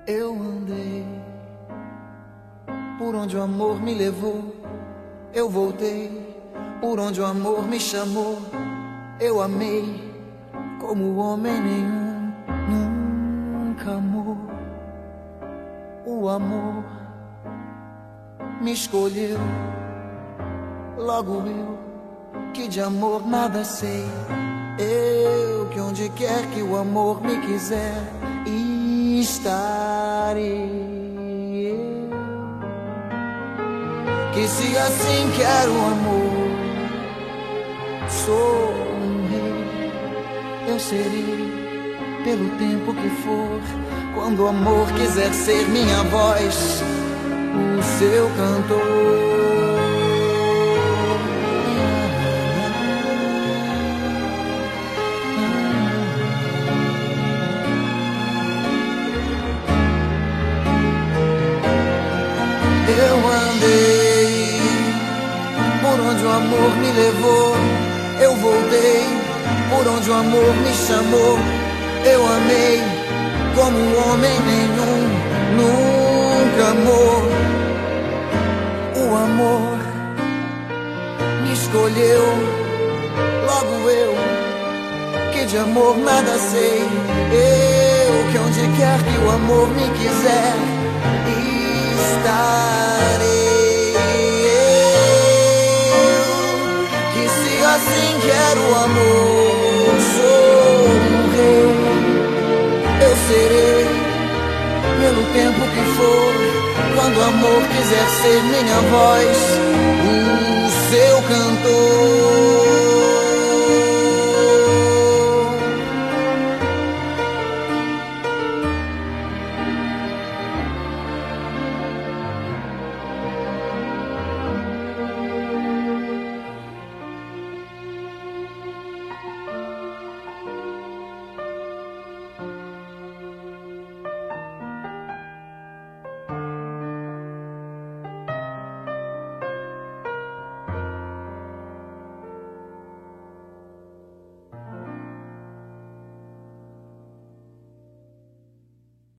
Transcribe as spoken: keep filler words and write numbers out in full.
Eu andei por onde o amor me levou, eu voltei por onde o amor me chamou. Eu amei como homem nenhum nunca amou. O amor me escolheu, logo eu que de amor nada sei. Eu que onde quer que o amor me quiser estarei. Eu que se assim quero o amor, sou um rei, eu serei pelo tempo que for. Quando o amor quiser ser minha voz, o seu cantor. Eu andei por onde o amor me levou, eu voltei por onde o amor me chamou. Eu amei como um homem nenhum nunca amou. O amor me escolheu, logo eu que de amor nada sei. Eu que onde quer que o amor me quiser estarei. Eu que se assim quero o amor, sou um rei, eu serei pelo tempo que for. Quando o amor quiser ser minha voz, o seu cantor.